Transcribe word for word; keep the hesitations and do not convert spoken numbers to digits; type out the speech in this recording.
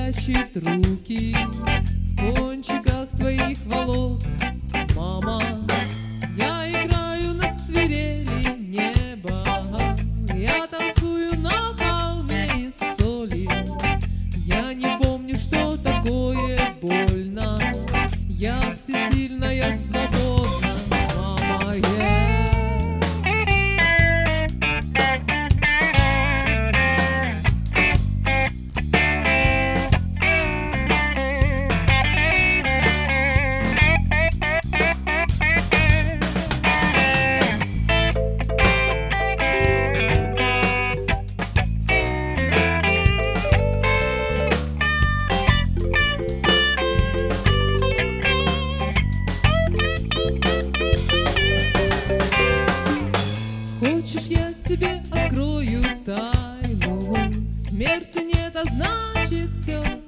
прячет руки в кончиках твоих волос. Мама, я играю на свирели неба, я танцую на холме из соли. Я не помню, что такое больно, я всесильная, свободна, мама, я. Хочешь, я тебе открою тайну? Смерти нет, а значит все